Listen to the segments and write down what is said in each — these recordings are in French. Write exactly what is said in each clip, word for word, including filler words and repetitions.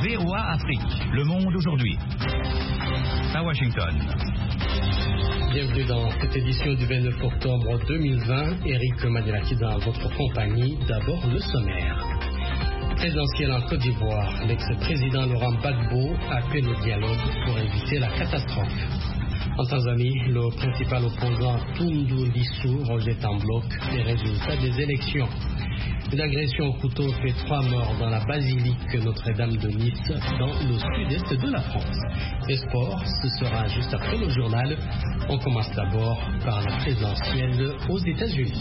V O A Afrique. Le monde aujourd'hui. À Washington. Bienvenue dans cette édition du vingt-neuf octobre deux mille vingt. Eric Madilaki dans votre compagnie. D'abord le sommaire. Présidentiel en Côte d'Ivoire, l'ex-président Laurent Gbagbo appelle au dialogue pour éviter la catastrophe. En Tanzanie, le principal opposant Tundu Lissu rejette en bloc les résultats des élections. Une agression au couteau fait trois morts dans la basilique Notre-Dame de Nice, dans le sud-est de la France. Les sports, ce sera juste après le journal. On commence d'abord par la présidentielle aux États-Unis.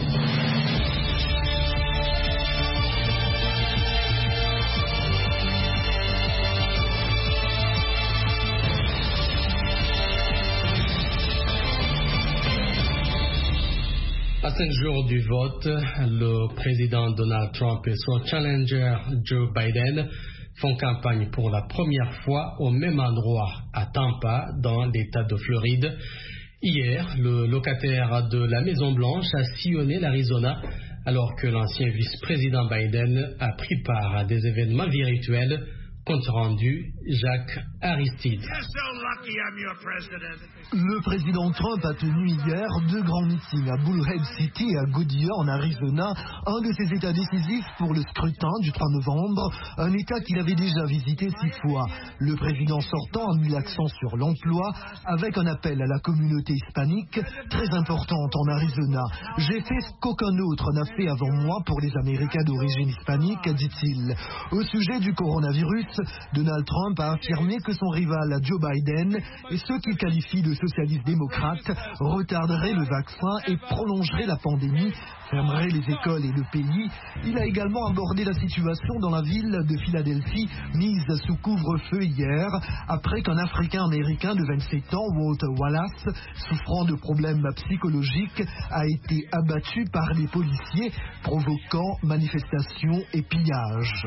À cinq jours du vote, le président Donald Trump et son challenger Joe Biden font campagne pour la première fois au même endroit, à Tampa, dans l'État de Floride. Hier, le locataire de la Maison-Blanche a sillonné l'Arizona alors que l'ancien vice-président Biden a pris part à des événements virtuels. Compte rendu, Jacques Aristide. Le président Trump a tenu hier deux grands meetings à Bullhead City et à Goodyear en Arizona, un de ses états décisifs pour le scrutin du trois novembre, un état qu'il avait déjà visité six fois. Le président sortant a mis l'accent sur l'emploi avec un appel à la communauté hispanique très importante en Arizona. J'ai fait ce qu'aucun autre n'a fait avant moi pour les Américains d'origine hispanique, dit-il. Au sujet du coronavirus, Donald Trump a affirmé que son rival Joe Biden et ceux qu'il qualifie de socialistes démocrates retarderaient le vaccin et prolongeraient la pandémie, fermeraient les écoles et le pays. Il a également abordé la situation dans la ville de Philadelphie, mise sous couvre-feu hier, après qu'un Africain-Américain de vingt-sept ans, Walter Wallace, souffrant de problèmes psychologiques, a été abattu par les policiers, provoquant manifestations et pillages.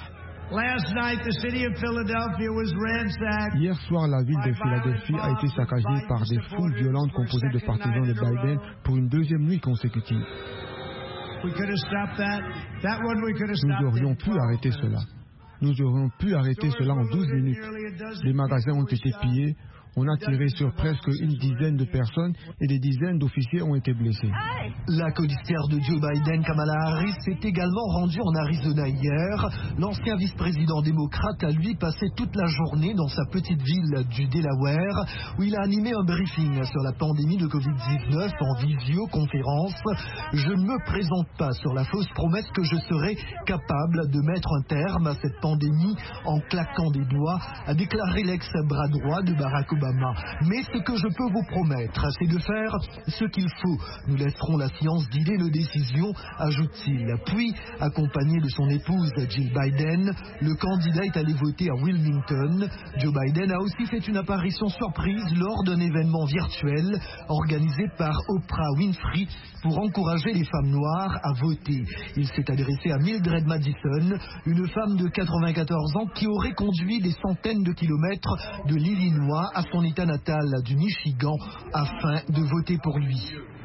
Hier soir, la ville de Philadelphie a été saccagée par des foules violentes composées de partisans de Biden pour une deuxième nuit consécutive. Nous aurions pu arrêter cela. Nous aurions pu arrêter cela en douze minutes. Les magasins ont été pillés. On a tiré sur presque une dizaine de personnes et des dizaines d'officiers ont été blessés. La codiciaire de Joe Biden, Kamala Harris, s'est également rendue en Arizona hier. L'ancien vice-président démocrate a lui passé toute la journée dans sa petite ville du Delaware où il a animé un briefing sur la pandémie de covid dix-neuf en visioconférence. Je ne me présente pas sur la fausse promesse que je serai capable de mettre un terme à cette pandémie en claquant des doigts, a déclaré l'ex-bras droit de Barack Obama. Mais ce que je peux vous promettre, c'est de faire ce qu'il faut. Nous laisserons la science guider nos décisions, ajoute-t-il. Puis, accompagné de son épouse Jill Biden, le candidat est allé voter à Wilmington. Joe Biden a aussi fait une apparition surprise lors d'un événement virtuel organisé par Oprah Winfrey pour encourager les femmes noires à voter. Il s'est adressé à Mildred Madison, une femme de quatre-vingt-quatorze ans qui aurait conduit des centaines de kilomètres de l'Illinois à son état natal du Michigan afin de voter pour lui.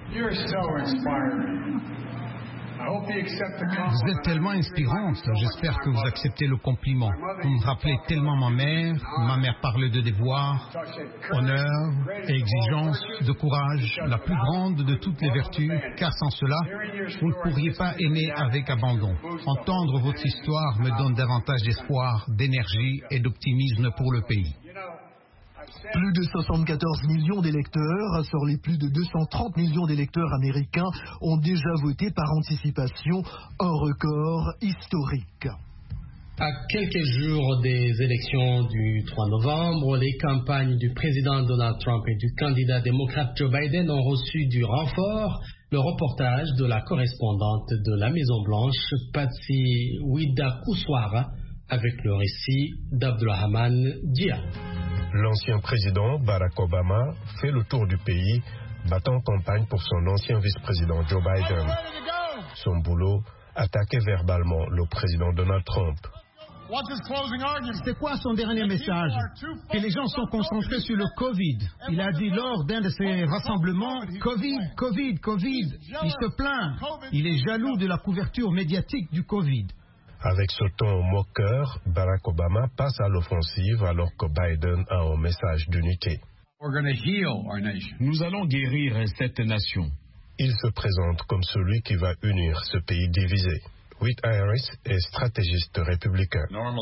Vous êtes tellement inspirante, j'espère que vous acceptez le compliment. Vous me rappelez tellement ma mère, ma mère parlait de devoir, honneur et exigence, de courage, la plus grande de toutes les vertus, car sans cela, vous ne pourriez pas aimer avec abandon. Entendre votre histoire me donne davantage d'espoir, d'énergie et d'optimisme pour le pays. Plus de soixante-quatorze millions d'électeurs sur les plus de deux cent trente millions d'électeurs américains ont déjà voté par anticipation, un record historique. À quelques jours des élections du trois novembre, les campagnes du président Donald Trump et du candidat démocrate Joe Biden ont reçu du renfort. Le reportage de la correspondante de la Maison-Blanche, Patsy Widakuswara, avec le récit d'Abdulrahman Dia. L'ancien président Barack Obama fait le tour du pays, battant campagne pour son ancien vice-président Joe Biden. Son boulot, attaquer verbalement le président Donald Trump. C'était quoi son dernier message? Que les gens sont concentrés sur le Covid. Il a dit lors d'un de ses rassemblements, Covid, Covid, Covid. Il se plaint. Il est jaloux de la couverture médiatique du Covid. Avec ce ton moqueur, Barack Obama passe à l'offensive alors que Biden a un message d'unité. Nous allons guérir cette nation. Il se présente comme celui qui va unir ce pays divisé. Witt Harris est stratégiste républicain. Normalement,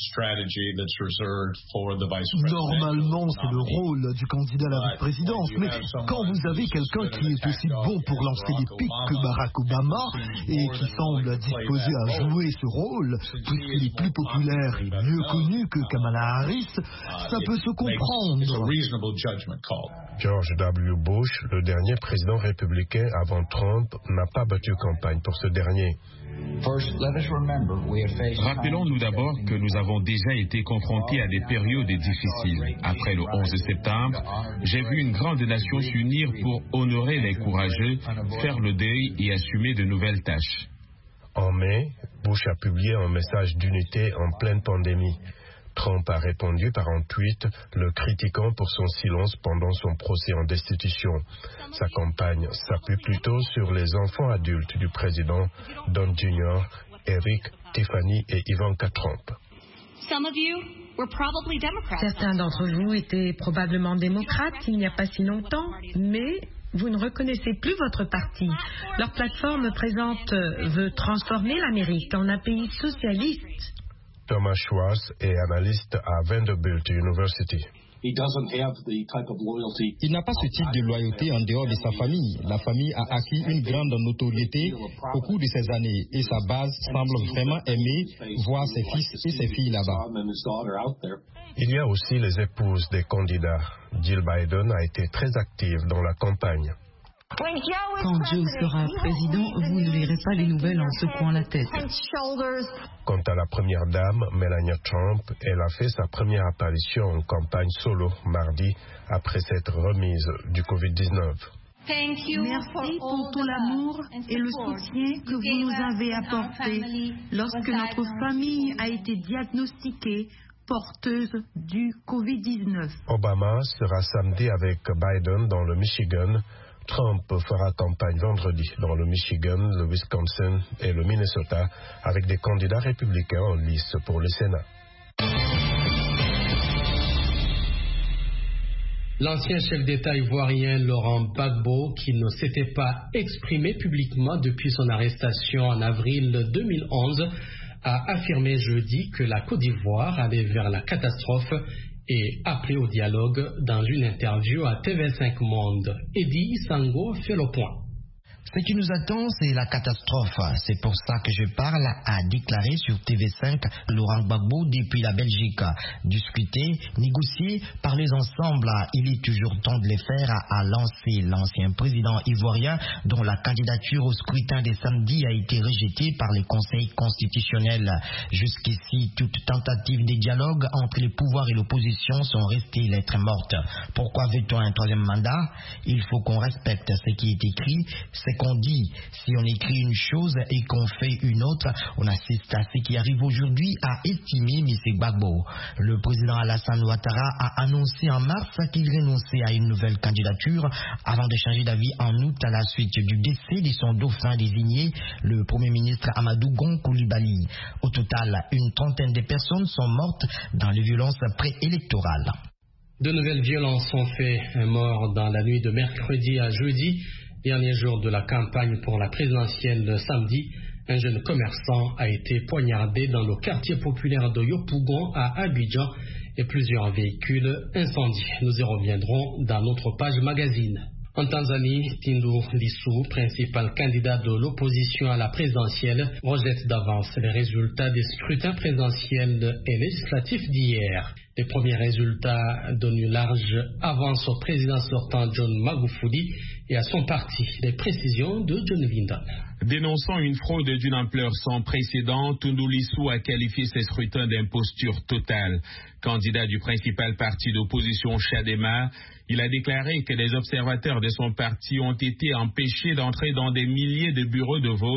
c'est le rôle du candidat à la vice-présidence, mais quand vous avez quelqu'un qui est aussi bon pour lancer des pics que Barack Obama et qui semble disposé à jouer ce rôle, puisqu'il est plus populaire et mieux connu que Kamala Harris, ça peut se comprendre. George W. Bush, le dernier président républicain avant Trump, n'a pas battu campagne pour ce dernier. Rappelons-nous d'abord que nous avons déjà été confrontés à des périodes difficiles. Après le onze septembre, j'ai vu une grande nation s'unir pour honorer les courageux, faire le deuil et assumer de nouvelles tâches. En mai, Bush a publié un message d'unité en pleine pandémie. Trump a répondu par un tweet, le critiquant pour son silence pendant son procès en destitution. Sa campagne s'appuie plutôt sur les enfants adultes du président, Don Junior, Eric, Tiffany et Ivanka Trump. Certains d'entre vous étaient probablement démocrates il n'y a pas si longtemps, mais vous ne reconnaissez plus votre parti. Leur plateforme présente veut transformer l'Amérique en un pays socialiste. Thomas Schwartz est analyste à Vanderbilt University. Il n'a pas ce type de loyauté en dehors de sa famille. La famille a acquis une grande notoriété au cours de ces années et sa base semble vraiment aimer voir ses fils et ses filles là-bas. Il y a aussi les épouses des candidats. Jill Biden a été très active dans la campagne. Quand Joe sera président, vous ne verrez pas les nouvelles en secouant la tête. Quant à la première dame, Melania Trump, elle a fait sa première apparition en campagne solo mardi après s'être remise du covid dix-neuf. Merci pour tout l'amour et le soutien que vous nous avez apporté lorsque notre famille a été diagnostiquée porteuse du covid dix-neuf. Obama sera samedi avec Biden dans le Michigan. Trump fera campagne vendredi dans le Michigan, le Wisconsin et le Minnesota avec des candidats républicains en lice pour le Sénat. L'ancien chef d'État ivoirien Laurent Gbagbo, qui ne s'était pas exprimé publiquement depuis son arrestation en avril deux mille onze, a affirmé jeudi que la Côte d'Ivoire allait vers la catastrophe et appelé au dialogue dans une interview à T V cinq Monde. Eddie Sango fait le point. Ce qui nous attend, c'est la catastrophe. C'est pour ça que je parle, a déclaré sur T V cinq Laurent Gbagbo depuis la Belgique. Discuter, négocier, parler ensemble, il est toujours temps de les faire, a lancé l'ancien président ivoirien dont la candidature au scrutin des samedis a été rejetée par les conseils constitutionnels. Jusqu'ici, toute tentative de dialogue entre les pouvoirs et l'opposition sont restées lettres mortes. Pourquoi veut-on un troisième mandat? Il faut qu'on respecte ce qui est écrit, c'est qu'on dit. Si on écrit une chose et qu'on fait une autre, on assiste à ce qui arrive aujourd'hui, a estimé M. Gbagbo. Le président Alassane Ouattara a annoncé en mars qu'il renonçait à une nouvelle candidature avant de changer d'avis en août à la suite du décès de son dauphin désigné, le Premier ministre Amadou Gon Coulibaly. Au total, une trentaine de personnes sont mortes dans les violences préélectorales. De nouvelles violences ont fait un mort dans la nuit de mercredi à jeudi. Dernier jour de la campagne pour la présidentielle de samedi, un jeune commerçant a été poignardé dans le quartier populaire de Yopougon à Abidjan et plusieurs véhicules incendiés. Nous y reviendrons dans notre page magazine. En Tanzanie, Tundu Lissu, principal candidat de l'opposition à la présidentielle, rejette d'avance les résultats des scrutins présidentiels et législatifs d'hier. Les premiers résultats donnent une large avance au président sortant John Magufuli et à son parti. Les précisions de John Vindon. Dénonçant une fraude d'une ampleur sans précédent, Tundu Lissu a qualifié ces scrutins d'imposture totale. Candidat du principal parti d'opposition Chadema, il a déclaré que des observateurs de son parti ont été empêchés d'entrer dans des milliers de bureaux de vote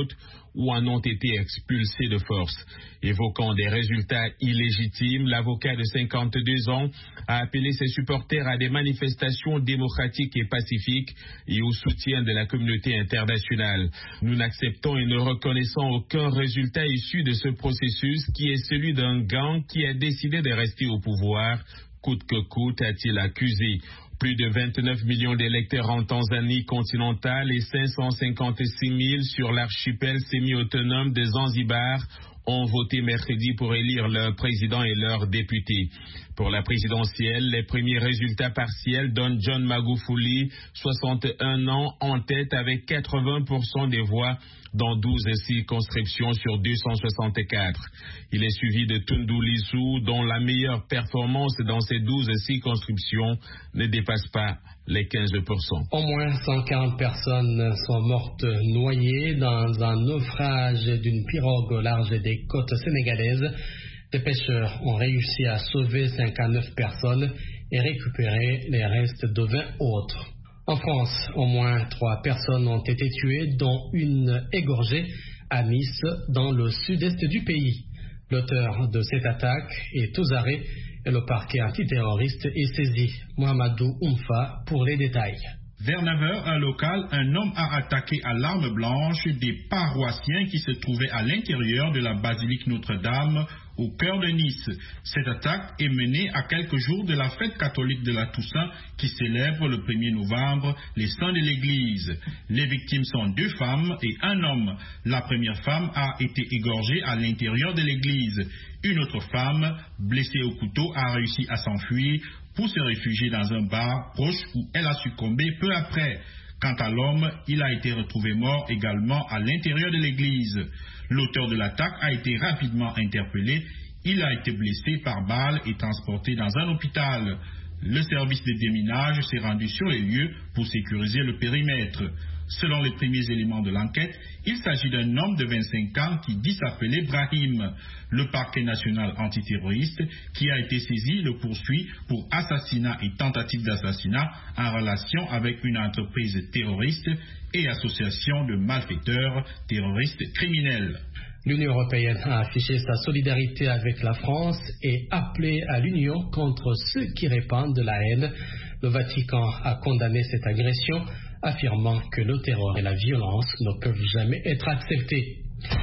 ou en ont été expulsés de force. Évoquant des résultats illégitimes, l'avocat de cinquante-deux ans a appelé ses supporters à des manifestations démocratiques et pacifiques et au soutien de la communauté internationale. Nous n'acceptons et ne reconnaissons aucun résultat issu de ce processus qui est celui d'un gang qui a décidé de rester au pouvoir, coûte que coûte, a-t-il accusé. Plus de vingt-neuf millions d'électeurs en Tanzanie continentale et cinq cent cinquante-six mille sur l'archipel semi-autonome de Zanzibar ont voté mercredi pour élire leur président et leurs députés. Pour la présidentielle, les premiers résultats partiels donnent John Magufuli, soixante et un ans, en tête avec quatre-vingts pour cent des voix dans douze circonscriptions sur deux cent soixante-quatre. Il est suivi de Tundu Lissu, dont la meilleure performance dans ces douze circonscriptions ne dépasse pas les quinze pour cent. Au moins cent quarante personnes sont mortes noyées dans un naufrage d'une pirogue au large des côtes sénégalaises. Des pêcheurs ont réussi à sauver cinquante-neuf personnes et récupérer les restes de vingt autres. En France, au moins trois personnes ont été tuées, dont une égorgée à Nice, dans le sud-est du pays. L'auteur de cette attaque est aux arrêts et le parquet antiterroriste est saisi. Mohamedou Oumfa pour les détails. Vers neuf heures, un local, un homme a attaqué à l'arme blanche des paroissiens qui se trouvaient à l'intérieur de la basilique Notre-Dame, au cœur de Nice. Cette attaque est menée à quelques jours de la fête catholique de la Toussaint qui célèbre le premier novembre les saints de l'Église. Les victimes sont deux femmes et un homme. La première femme a été égorgée à l'intérieur de l'église. Une autre femme, blessée au couteau, a réussi à s'enfuir pour se réfugier dans un bar proche où elle a succombé peu après. Quant à l'homme, il a été retrouvé mort également à l'intérieur de l'église. L'auteur de l'attaque a été rapidement interpellé. Il a été blessé par balle et transporté dans un hôpital. Le service de déminage s'est rendu sur les lieux pour sécuriser le périmètre. Selon les premiers éléments de l'enquête, il s'agit d'un homme de vingt-cinq ans qui dit s'appeler Brahim. Le parquet national antiterroriste qui a été saisi le poursuit pour assassinat et tentative d'assassinat en relation avec une entreprise terroriste et association de malfaiteurs terroristes criminels. L'Union européenne a affiché sa solidarité avec la France et appelé à l'Union contre ceux qui répandent de la haine. Le Vatican a condamné cette agression, affirmant que le terror et la violence ne peuvent jamais être acceptés.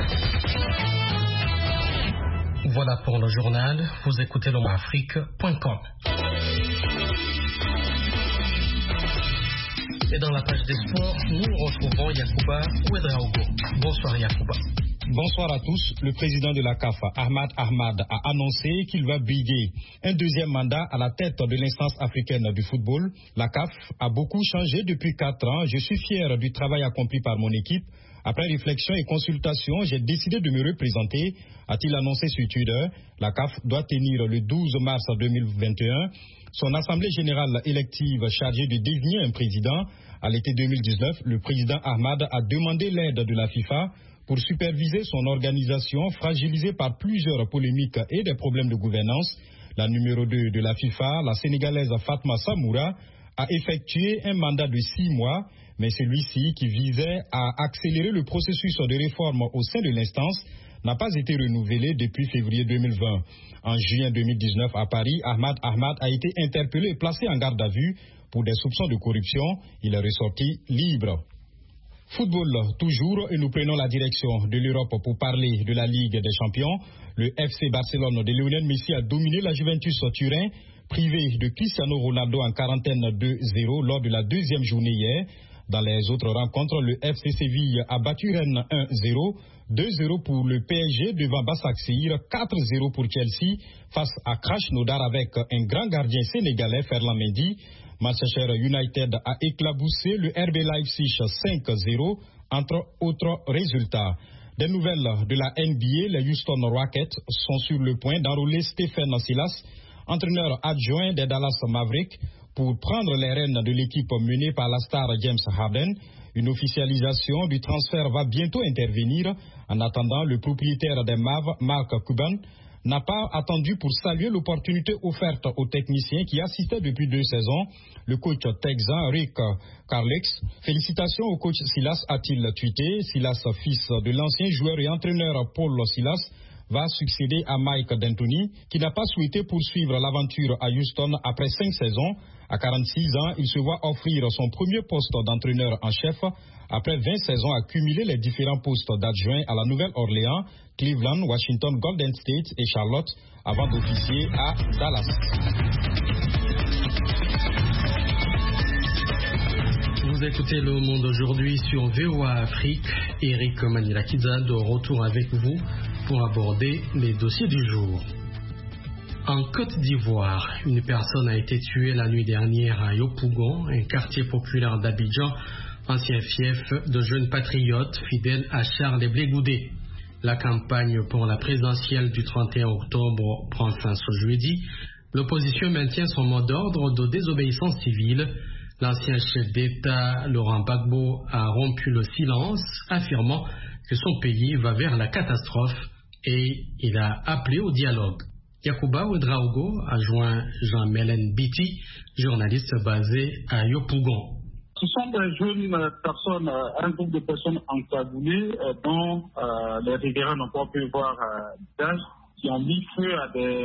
Voilà pour le journal. Vous écoutez le afrique point com. Et dans la page des sports, nous retrouvons Yacouba Ouedraogo. Bonsoir Yacouba. Bonsoir à tous. Le président de la C A F, Ahmad Ahmad, a annoncé qu'il va briguer un deuxième mandat à la tête de l'instance africaine du football. La C A F a beaucoup changé depuis quatre ans. Je suis fier du travail accompli par mon équipe. Après réflexion et consultation, j'ai décidé de me représenter, a-t-il annoncé sur Twitter. La C A F doit tenir le douze mars deux mille vingt et un son assemblée générale élective chargée de désigner un président. À l'été deux mille dix-neuf, le président Ahmad a demandé l'aide de la FIFA pour superviser son organisation fragilisée par plusieurs polémiques et des problèmes de gouvernance. La numéro deux de la FIFA, la Sénégalaise Fatma Samoura, a effectué un mandat de six mois, mais celui-ci, qui visait à accélérer le processus de réforme au sein de l'instance, n'a pas été renouvelé depuis février deux mille vingt. En juin deux mille dix-neuf, à Paris, Ahmad Ahmad a été interpellé et placé en garde à vue pour des soupçons de corruption. Il est ressorti libre. Football toujours, et nous prenons la direction de l'Europe pour parler de la Ligue des Champions. Le F C Barcelone de Lionel Messi a dominé la Juventus Turin, privé de Cristiano Ronaldo en quarantaine deux zéro lors de la deuxième journée hier. Dans les autres rencontres, le F C Séville a battu Rennes un zéro, deux zéro pour le P S G devant Başakşehir, quatre zéro pour Chelsea face à Krasnodar avec un grand gardien sénégalais, Ferland Mendy. Manchester United a éclaboussé le R B Leipzig cinq zéro, entre autres résultats. Des nouvelles de la N B A, les Houston Rockets sont sur le point d'enrôler Stephen Silas, entraîneur adjoint des Dallas Mavericks, pour prendre les rênes de l'équipe menée par la star James Harden. Une officialisation du transfert va bientôt intervenir. En attendant, le propriétaire des Mavs, Mark Cuban, n'a pas attendu pour saluer l'opportunité offerte aux techniciens qui assistaient depuis deux saisons le coach texan Rick Carlex. Félicitations au coach Silas, a-t-il tweeté. Silas, fils de l'ancien joueur et entraîneur Paul Silas, va succéder à Mike D'Antoni, qui n'a pas souhaité poursuivre l'aventure à Houston après cinq saisons. À quarante-six ans, il se voit offrir son premier poste d'entraîneur en chef après vingt saisons à cumuler les différents postes d'adjoint à la Nouvelle-Orléans, Cleveland, Washington, Golden State et Charlotte, avant d'officier à Dallas. Vous écoutez Le Monde aujourd'hui sur V O A Afrique. Eric Manilakidza de retour avec vous pour aborder les dossiers du jour. En Côte d'Ivoire, une personne a été tuée la nuit dernière à Yopougon, un quartier populaire d'Abidjan, ancien fief de jeunes patriotes fidèles à Charles Blé Goudé. La campagne pour la présidentielle du trente et un octobre prend fin ce jeudi. L'opposition maintient son mot d'ordre de désobéissance civile. L'ancien chef d'État, Laurent Gbagbo, a rompu le silence, affirmant que son pays va vers la catastrophe et il a appelé au dialogue. Yacouba Ouedraogo a joint Jean-Mélène Biti, journaliste basé à Yopougon. Ce sont des jeunes personnes, un groupe de personnes encagoulées dont euh, les riverains n'ont pas pu voir euh, d'âge, qui ont mis feu à des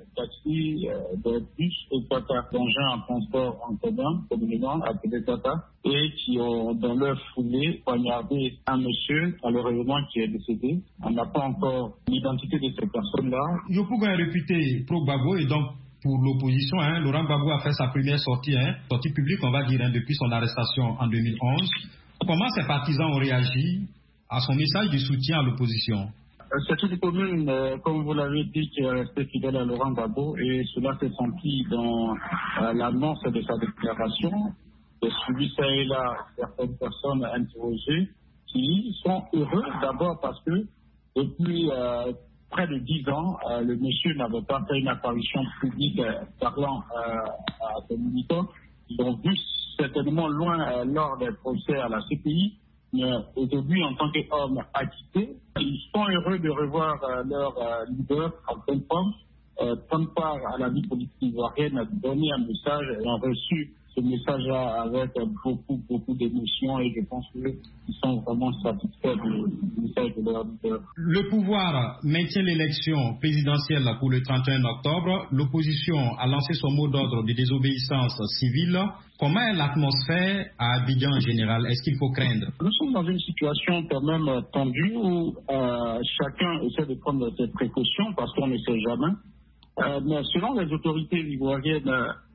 taxis, euh, des bus et Tata, d'engins en transport en commun, communément appelés Tata, et qui ont, dans leur foulée, poignardé un monsieur, malheureusement, qui est décédé. On n'a pas encore l'identité de ces personnes-là. Yopougon est réputé pro-Gbagbo et donc pour l'opposition, hein, Laurent Gbagbo a fait sa première sortie, hein, sortie publique, on va dire, hein, depuis son arrestation en deux mille onze. Comment ses partisans ont réagi à son message de soutien à l'opposition? C'est une commune, euh, comme vous l'avez dit, qui est restée fidèle à Laurent Gbagbo et cela s'est senti dans euh, l'annonce de sa déclaration. J'ai suivi ça et là certaines personnes interrogées qui sont heureux d'abord parce que depuis euh, près de dix ans, euh, le monsieur n'avait pas fait une apparition publique euh, parlant euh, à ses militants. Ils ont vu certainement loin euh, lors des procès à la C P I. Mais aujourd'hui, en tant qu'homme acquitté, ils sont heureux de revoir euh, leur euh, leader en pleine forme, euh, prendre part à la vie politique ivoirienne, donner un message. Ils ont reçu ce message-là avec euh, beaucoup, beaucoup d'émotions et je pense qu'ils sont vraiment satisfaits du message de leur leader. Le pouvoir maintient l'élection présidentielle pour le trente et un octobre. L'opposition a lancé son mot d'ordre de désobéissance civile. Comment est l'atmosphère à Abidjan en général? Est-ce qu'il faut craindre? Nous sommes dans une situation quand même tendue où euh, chacun essaie de prendre ses précautions parce qu'on ne sait jamais. Euh, mais selon les autorités ivoiriennes,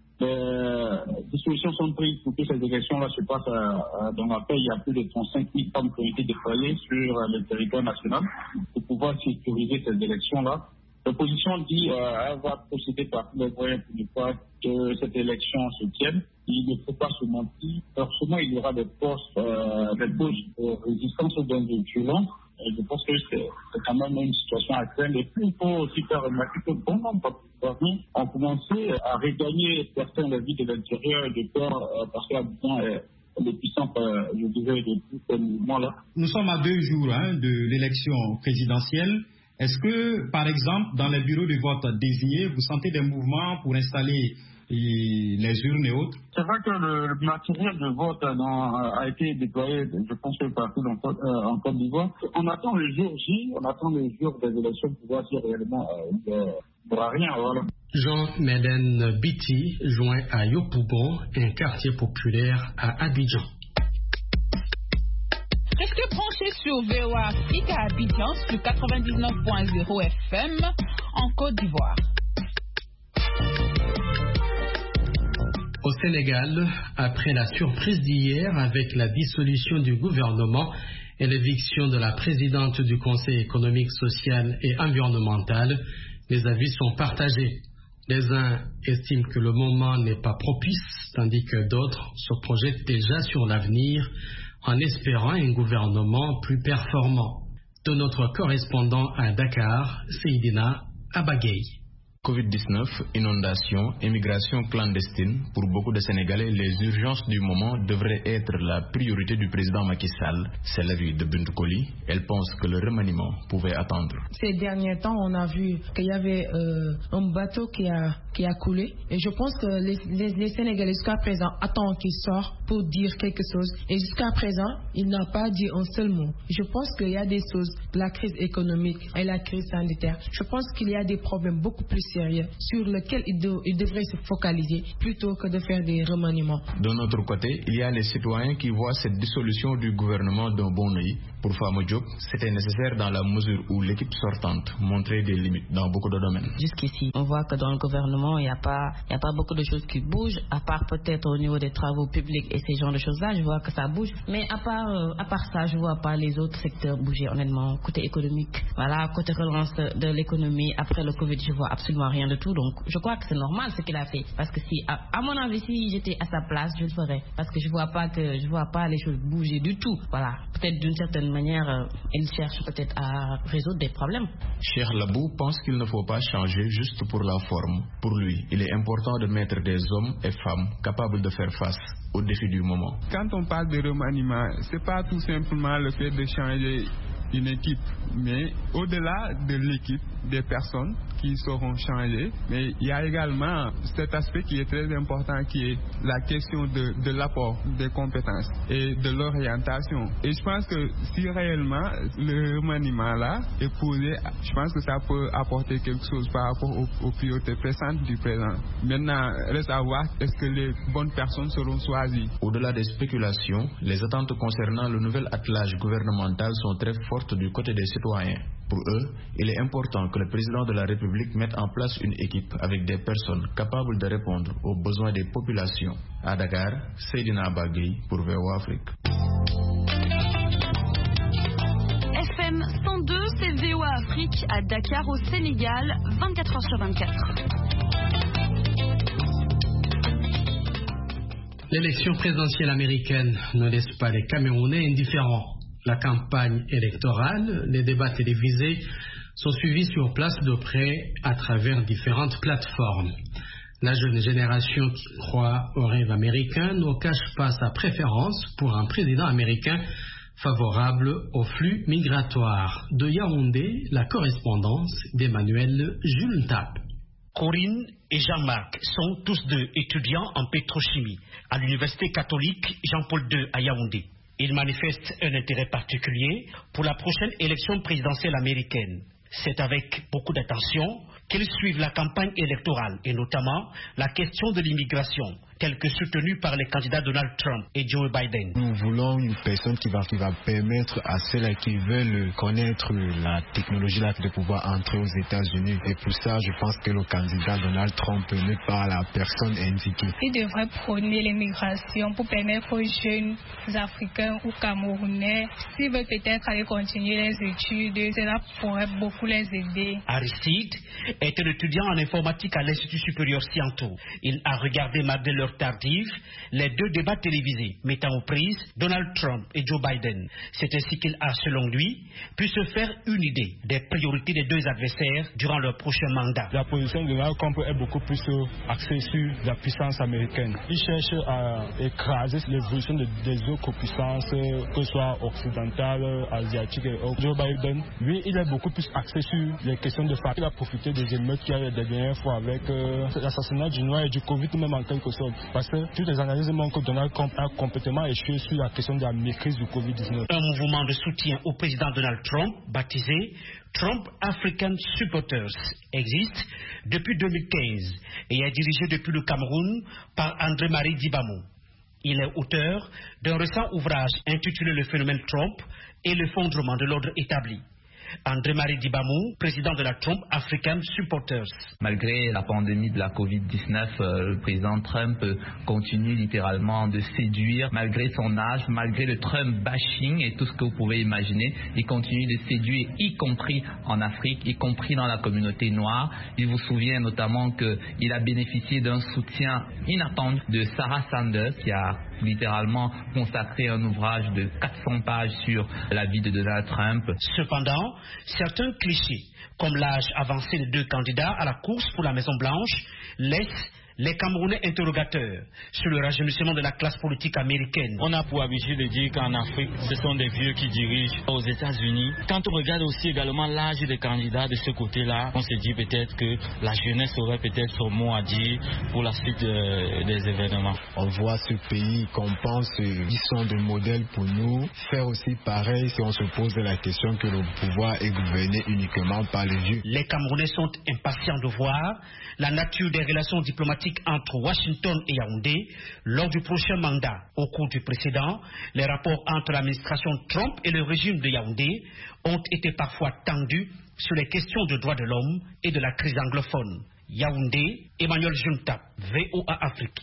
les dispositions sont prises pour que ces élections-là se passent euh, dans la paix. Il y a plus de trente-cinq mille hommes qui ont été déployés sur euh, le territoire national pour pouvoir sécuriser ces élections-là. L'opposition dit qu'elle euh, va procéder par tous les moyens pour ne pas que cette élection se tienne. Il ne faut pas se mentir. Forcément, il y aura des postes, euh, des postes de résistance dans les violents. Et je pense que c'est, c'est quand même une situation à craindre. Et puis, il faut aussi faire remarquer que bon nombre de ont commencé à regagner certains de la vie de l'intérieur et de peur euh, parce qu'Abidjan est les puissantes, euh, je dirais, de tout ce mouvement-là. Nous sommes à deux jours hein, de l'élection présidentielle. Est-ce que, par exemple, dans les bureaux de vote désignés, vous sentez des mouvements pour installer les urnes et autres? C'est vrai que le matériel de vote dans, a été déployé, je pense que partout dans, euh, en Côte d'Ivoire. On attend le jour J, on attend le jour des élections pour voir si réellement euh, il n'y aura rien. Voilà. Jean-Mélène Biti, joint à Yopougon, un quartier populaire à Abidjan. Restez branchés sur V O A Afrique à Abidjan sur quatre-vingt-dix-neuf point zéro F M en Côte d'Ivoire. Au Sénégal, après la surprise d'hier avec la dissolution du gouvernement et l'éviction de la présidente du Conseil économique, social et environnemental, les avis sont partagés. Les uns estiment que le moment n'est pas propice, tandis que d'autres se projettent déjà sur l'avenir en espérant un gouvernement plus performant. De notre correspondant à Dakar, Seydina Abagay. covid dix-neuf, inondations, immigration clandestine, pour beaucoup de Sénégalais, les urgences du moment devraient être la priorité du président Macky Sall. C'est l'avis de Bintou Koli. Elle pense que le remaniement pouvait attendre. Ces derniers temps, on a vu qu'il y avait euh, un bateau qui a, qui a coulé. Et je pense que les, les, les Sénégalais, jusqu'à présent, attendent qu'il sorte pour dire quelque chose. Et jusqu'à présent, il n'a pas dit un seul mot. Je pense qu'il y a des choses, la crise économique et la crise sanitaire. Je pense qu'il y a des problèmes beaucoup plus sérieux sur lesquels il, de, il devrait se focaliser plutôt que de faire des remaniements. D'un autre côté, il y a les citoyens qui voient cette dissolution du gouvernement d'un bon œil. Pour Fama Diop, c'était nécessaire dans la mesure où l'équipe sortante montrait des limites dans beaucoup de domaines. Jusqu'ici, on voit que dans le gouvernement, il n'y a pas, il n'y a pas beaucoup de choses qui bougent, à part peut-être au niveau des travaux publics et ces genres de choses-là, je vois que ça bouge. Mais à part, euh, à part ça, je ne vois pas les autres secteurs bouger, honnêtement. Côté économique, voilà, côté relance de, de l'économie, après le Covid, je ne vois absolument rien de tout. Donc, je crois que c'est normal ce qu'il a fait. Parce que si, à, à mon avis, si j'étais à sa place, je le ferais. Parce que je ne vois pas que, je vois pas les choses bouger du tout. Voilà. Peut-être d'une certaine manière, euh, il cherche peut-être à résoudre des problèmes. Cheikh Labou pense qu'il ne faut pas changer juste pour la forme. Pour lui, il est important de mettre des hommes et femmes capables de faire face aux défis du moment. Quand on parle de remaniement, c'est pas tout simplement le fait de changer une équipe, mais au-delà de l'équipe, des personnes qui seront changées, mais il y a également cet aspect qui est très important, qui est la question de, de l'apport des compétences et de l'orientation. Et je pense que si réellement le remaniement là est posé, je pense que ça peut apporter quelque chose par rapport aux, aux priorités pressantes du présent. Maintenant, reste à voir est-ce que les bonnes personnes seront choisies. Au-delà des spéculations, les attentes concernant le nouvel attelage gouvernemental sont très fortes du côté des citoyens. Pour eux, il est important que le président de la République mette en place une équipe avec des personnes capables de répondre aux besoins des populations. À Dakar, Seydina Bagui pour V O Afrique. F M cent deux, c'est V O Afrique à Dakar au Sénégal, vingt-quatre heures sur vingt-quatre. L'élection présidentielle américaine ne laisse pas les Camerounais indifférents. La campagne électorale, les débats télévisés sont suivis sur place de près à travers différentes plateformes. La jeune génération qui croit au rêve américain ne cache pas sa préférence pour un président américain favorable au flux migratoire. De Yaoundé, la correspondance d'Emmanuel Jules Tap. Corinne et Jean-Marc sont tous deux étudiants en pétrochimie à l'université catholique Jean-Paul deux à Yaoundé. Ils manifestent un intérêt particulier pour la prochaine élection présidentielle américaine. C'est avec beaucoup d'attention qu'ils suivent la campagne électorale et notamment la question de l'immigration, telle que soutenue par les candidats Donald Trump et Joe Biden. Nous voulons une personne qui va, qui va permettre à ceux qui veulent connaître la technologie là, de pouvoir entrer aux États-Unis. Et pour ça, je pense que le candidat Donald Trump n'est pas la personne indiquée. Il devrait prôner l'immigration pour permettre aux jeunes Africains ou Camerounais, s'ils veulent peut-être aller continuer les études, cela pourrait beaucoup les aider. Aristide est un étudiant en informatique à l'Institut supérieur Sciento. Il a regardé malgré leur tardive les deux débats télévisés mettant aux prises Donald Trump et Joe Biden. C'est ainsi qu'il a, selon lui, pu se faire une idée des priorités des deux adversaires durant leur prochain mandat. La position de Donald Trump est beaucoup plus axée sur la puissance américaine. Il cherche à écraser l'évolution de, des autres puissances, que ce soit occidentales, asiatiques et autres. Joe Biden, lui, il est beaucoup plus axé sur les questions de famille. Il a profité des émeutes qu'il y a eu la dernière fois avec euh, l'assassinat du noir et du Covid même en quelque sorte. Parce que toutes les analyses montrent que Donald Trump a complètement échoué sur la question de la maîtrise du Covid dix-neuf. Un mouvement de soutien au président Donald Trump, baptisé Trump African Supporters, existe depuis deux mille quinze et est dirigé depuis le Cameroun par André-Marie Dibamou. Il est auteur d'un récent ouvrage intitulé Le phénomène Trump et l'effondrement de l'ordre établi. André-Marie Dibamou, président de la Trump African Supporters. Malgré la pandémie de la Covid dix-neuf, euh, le président Trump euh, continue littéralement de séduire, malgré son âge, malgré le Trump bashing et tout ce que vous pouvez imaginer, il continue de séduire, y compris en Afrique, y compris dans la communauté noire. Il vous souvient notamment qu'il a bénéficié d'un soutien inattendu de Sarah Sanders, qui a littéralement consacré un ouvrage de quatre cents pages sur la vie de Donald Trump. Cependant, certains clichés, comme l'âge avancé des deux candidats à la course pour la Maison-Blanche, laissent les Camerounais interrogateurs sur le rajeunissement de la classe politique américaine. On a pour habitude de dire qu'en Afrique, ce sont des vieux qui dirigent. Aux États-Unis, quand on regarde aussi également l'âge des candidats de ce côté-là, on se dit peut-être que la jeunesse aurait peut-être son mot à dire pour la suite euh, des événements. On voit ce pays qu'on pense qu'ils sont des modèles pour nous. Faire aussi pareil si on se pose la question que le pouvoir est gouverné uniquement par les vieux. Les Camerounais sont impatients de voir la nature des relations diplomatiques entre Washington et Yaoundé lors du prochain mandat. Au cours du précédent, les rapports entre l'administration Trump et le régime de Yaoundé ont été parfois tendus sur les questions de droits de l'homme et de la crise anglophone. Yaoundé, Emmanuel Junta, V O A Afrique.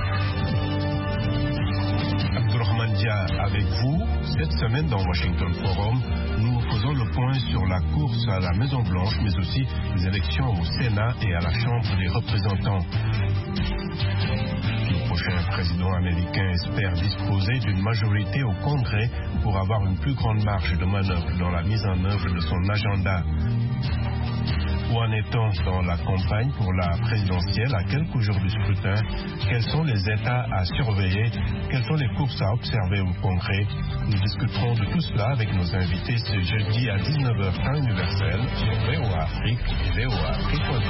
Abdourahmane Dia avec vous. Cette semaine dans Washington Forum, nous faisons le point sur la course à la Maison-Blanche, mais aussi les élections au Sénat et à la Chambre des représentants. Le prochain président américain espère disposer d'une majorité au Congrès pour avoir une plus grande marge de manœuvre dans la mise en œuvre de son agenda. Où en est-on dans la campagne pour la présidentielle à quelques jours du scrutin? Quels sont les États à surveiller? Quelles sont les courses à observer au Congrès? Nous discuterons de tout cela avec nos invités ce jeudi à dix-neuf heures temps universel sur V O A Afrique et V O A Afrique point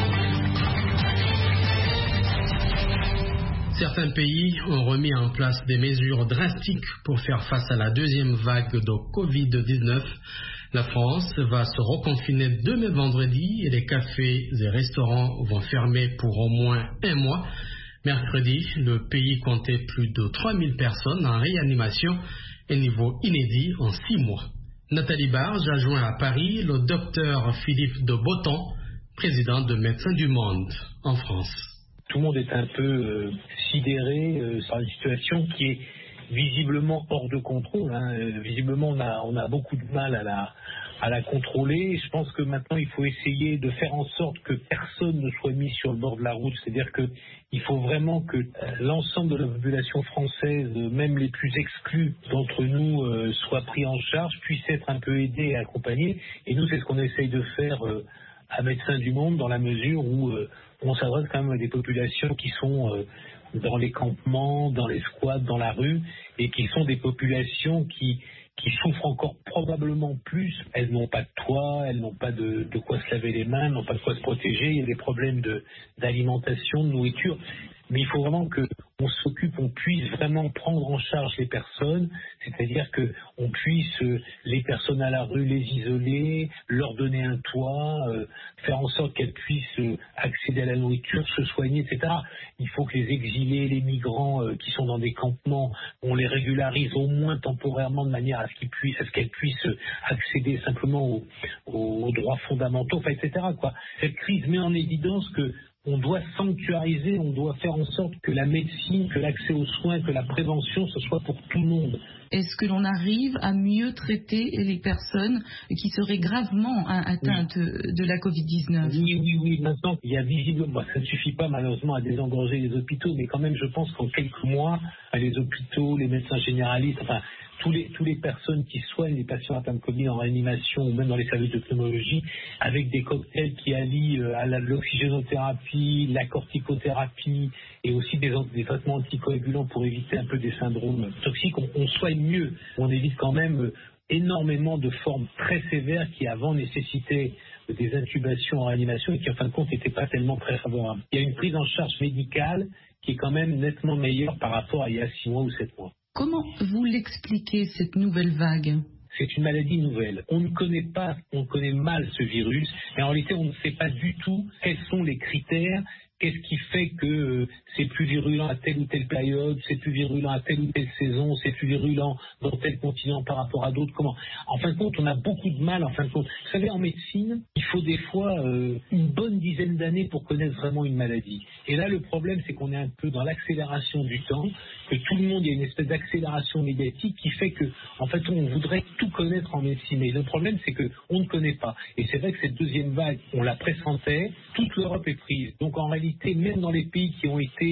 com. Certains pays ont remis en place des mesures drastiques pour faire face à la deuxième vague de covid dix-neuf. La France va se reconfiner demain vendredi et les cafés et restaurants vont fermer pour au moins un mois. Mercredi, le pays comptait plus de trois mille personnes en réanimation, un niveau inédit en six mois. Nathalie Barge a joint à Paris le docteur Philippe de Botton, président de Médecins du Monde en France. Tout le monde est un peu euh, sidéré euh, par une situation qui est visiblement hors de contrôle. Hein. Euh, visiblement, on a, on a beaucoup de mal à la, à la contrôler. Je pense que maintenant, il faut essayer de faire en sorte que personne ne soit mis sur le bord de la route. C'est-à-dire qu'il faut vraiment que l'ensemble de la population française, même les plus exclus d'entre nous, euh, soient pris en charge, puissent être un peu aidés et accompagnés. Et nous, c'est ce qu'on essaye de faire euh, à Médecins du Monde, dans la mesure où euh, on s'adresse quand même à des populations qui sont euh, dans les campements, dans les squats, dans la rue, et qui sont des populations qui, qui souffrent encore probablement plus. Elles n'ont pas de toit, elles n'ont pas de, de quoi se laver les mains, n'ont pas de quoi se protéger, il y a des problèmes de, d'alimentation, de nourriture. Mais il faut vraiment qu'on s'occupe, on puisse vraiment prendre en charge les personnes, c'est-à-dire qu'on puisse, euh, les personnes à la rue, les isoler, leur donner un toit, euh, faire en sorte qu'elles puissent euh, accéder à la nourriture, se soigner, et cetera. Il faut que les exilés, les migrants euh, qui sont dans des campements, on les régularise au moins temporairement de manière à ce qu'ils puissent, à ce qu'elles puissent accéder simplement aux, aux droits fondamentaux, enfin, et cetera, quoi. Cette crise met en évidence que on doit sanctuariser, on doit faire en sorte que la médecine, que l'accès aux soins, que la prévention, ce soit pour tout le monde. Est-ce que l'on arrive à mieux traiter les personnes qui seraient gravement atteintes oui. de la covid dix-neuf? Oui, oui, oui. Maintenant, il y a visiblement, ça ne suffit pas malheureusement à désengorger les hôpitaux, mais quand même, je pense qu'en quelques mois, les hôpitaux, les médecins généralistes, enfin, tous les, tous les personnes qui soignent les patients atteints de Covid en réanimation ou même dans les services de pneumologie, avec des cocktails qui allient euh, à la, l'oxygénothérapie, la corticothérapie et aussi des, des traitements anticoagulants pour éviter un peu des syndromes toxiques, on, on soigne mieux. On évite quand même euh, énormément de formes très sévères qui avant nécessitaient des intubations en réanimation et qui en fin de compte n'étaient pas tellement très favorables. Il y a une prise en charge médicale qui est quand même nettement meilleure par rapport à il y a six mois ou sept mois. Comment vous l'expliquez, cette nouvelle vague? C'est une maladie nouvelle. On ne connaît pas, on connaît mal ce virus, et en réalité, on ne sait pas du tout quels sont les critères. Qu'est-ce qui fait que euh, c'est plus virulent à telle ou telle période, c'est plus virulent à telle ou telle saison, c'est plus virulent dans tel continent par rapport à d'autres? Comment? En fin de compte, on a beaucoup de mal. En fin de compte, vous savez, en médecine, il faut des fois euh, une bonne dizaine d'années pour connaître vraiment une maladie. Et là, le problème, c'est qu'on est un peu dans l'accélération du temps, que tout le monde, il y a une espèce d'accélération médiatique qui fait que, en fait, on voudrait tout connaître en médecine. Mais le problème, c'est que on ne connaît pas. Et c'est vrai que cette deuxième vague, on la pressentait, toute l'Europe est prise. Donc en réalité, même dans les pays qui ont été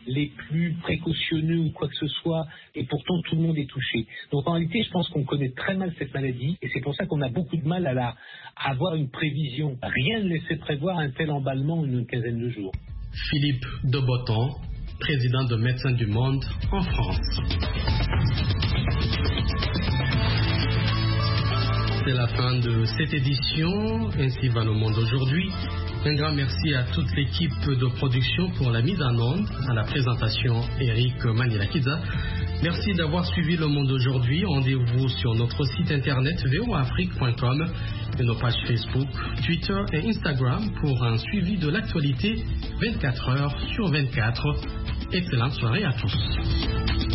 les plus précautionneux ou quoi que ce soit, et pourtant tout le monde est touché. Donc en réalité, je pense qu'on connaît très mal cette maladie, et c'est pour ça qu'on a beaucoup de mal à, la, à avoir une prévision. Rien ne laissait prévoir un tel emballement en une quinzaine de jours. Philippe Deboton, président de Médecins du Monde en France. C'est la fin de cette édition, ainsi va le monde aujourd'hui. Un grand merci à toute l'équipe de production pour la mise en onde, à la présentation Eric Manilakiza. Merci d'avoir suivi le monde aujourd'hui. Rendez-vous sur notre site internet v o a afrique point com et nos pages Facebook, Twitter et Instagram pour un suivi de l'actualité vingt-quatre heures sur vingt-quatre. Excellente soirée à tous.